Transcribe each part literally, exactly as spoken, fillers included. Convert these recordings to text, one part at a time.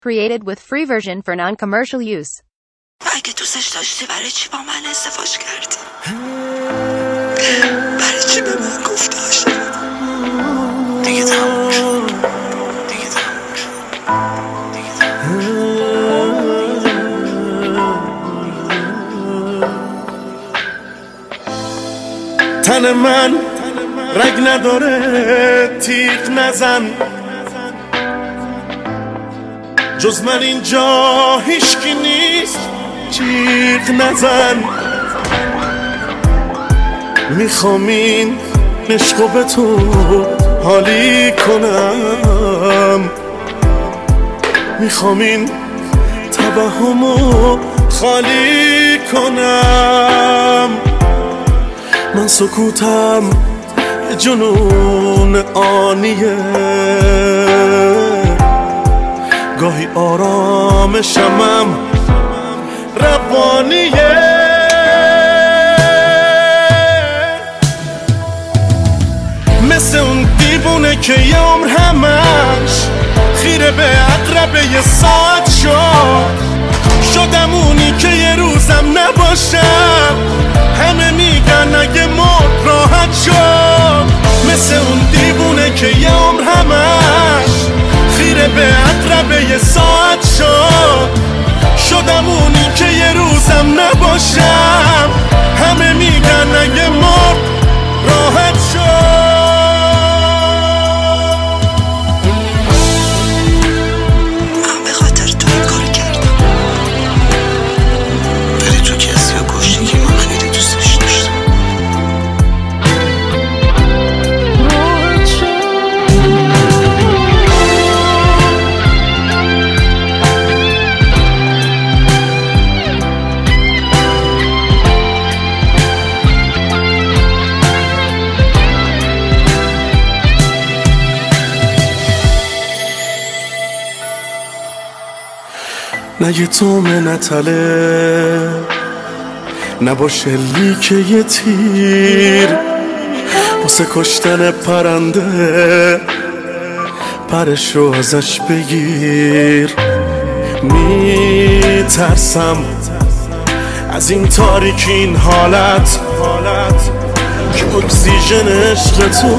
Created with free version for non-commercial use. اگه دوستش داشتی برای چی با من ازدواج کردی؟ برای چی به من گفت عاشقم؟ دیگه تموم شد. دیگه تموم شد. دیگه تموم شد. تن من رگ نداره، تیغ نزن، جز من اینجا هیچکی نیست، جیغ نزن. میخوام این عشقو به تو حالی کنم، میخوام این توهمو خالی کنم. من سکوتم جنون آنیه، گاهی آرامشمم روانیه. مثل اون دیوونه که یه عمر همش خیره به عقربه یه ساعت شد. شدم اونی که یه روزم نباشم، همه میگن اگه مرد راحت شد. مثل اون دیوونه که یه عمر همش خیره به عقربه یه ساعت شد. شدم اونی که یه روزم نباشم، همه میگن اگه مرد راحت شد. من به خاطر تو این کار کردم، ولی تو کسی رو کشتی که من خیلی دوستش داشتم. نه یه تومه نتله، نباشه لیک یه تیر، واسه کشتن پرنده پرشو ازش بگیر. میترسم از این تاریکی، این حالت که اکسیژن عشق تو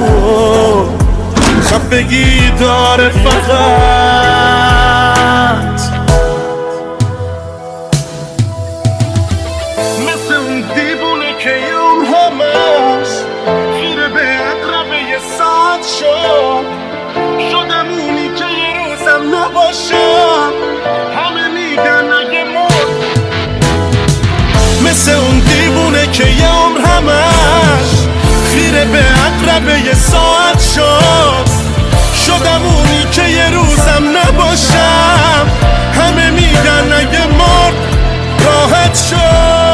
خفگی داره فقط. مثل اون دیوونه که یه عمر همش خیره به عقربه یه ساعت شد. شدم اونی که یه روزم نباشم، همه میگن اگه مرد. مثل اون دیوونه که یه عمر همش خیره به عقربه یه ساعت شد. شدم اونی که یه روزم نباشم، همه میگن اگه مرد راحت شد.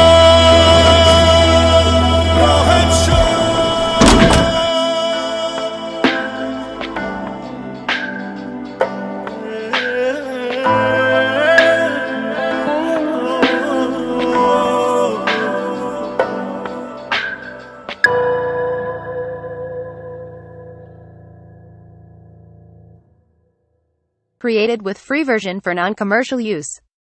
Created with free version for non-commercial use.